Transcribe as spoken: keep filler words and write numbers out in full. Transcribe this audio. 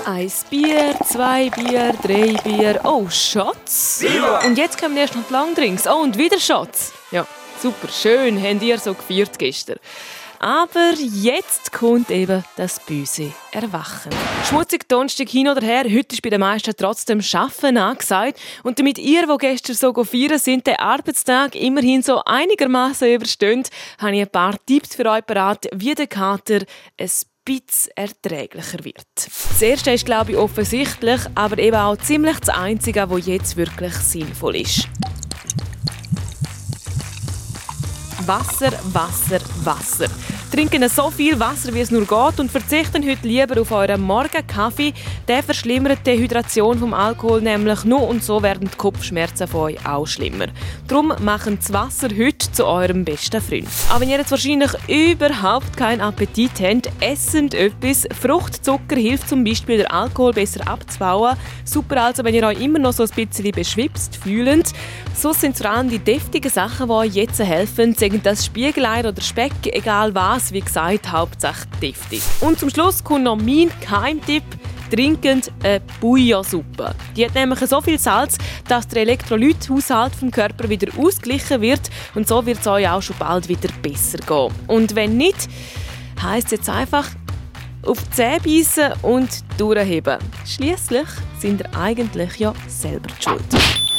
Eins Bier, zwei Bier, drei Bier. Oh, Shots. Viva! Und jetzt kommen erst noch die Langdrinks. Oh, und wieder Shots. Ja, super, schön, habt ihr so gefeiert gestern. Aber jetzt kommt eben das böse Erwachen. Schmutzig Donnerstag hin oder her, heute ist bei den meisten trotzdem Schaffen angesagt. Und damit ihr, die gestern so feiern sind, den Arbeitstag immerhin so einigermaßen übersteht, habe ich ein paar Tipps für euch parat, wie der Kater ein bisschen erträglicher wird. Das erste ist, glaube ich, offensichtlich, aber eben auch ziemlich das Einzige, was jetzt wirklich sinnvoll ist. Wasser, Wasser, Wasser. Trinken so viel Wasser, wie es nur geht und verzichten heute lieber auf euren Morgenkaffee. Der verschlimmert die Hydration vom Alkohol nämlich nur und so werden die Kopfschmerzen von euch auch schlimmer. Darum machen das Wasser heute zu eurem besten Freund. Aber wenn ihr jetzt wahrscheinlich überhaupt keinen Appetit habt, esst etwas. Fruchtzucker hilft zum Beispiel, den Alkohol besser abzubauen. Super also, wenn ihr euch immer noch so ein bisschen beschwipst fühlt. So sind vor allem die deftigen Sachen, die euch jetzt helfen. Sagen das Spiegelei oder Speck, egal was. Wie gesagt, Hauptsache deftig. Und zum Schluss kommt noch mein Geheimtipp. Trinkend eine Bouillonsuppe. Die hat nämlich so viel Salz, dass der Elektrolythaushalt vom Körper wieder ausgeglichen wird. Und so wird es euch auch schon bald wieder besser gehen. Und wenn nicht, heisst es jetzt einfach auf die Zähne beißen und durchheben. Schliesslich sind ihr eigentlich ja selber die schuld.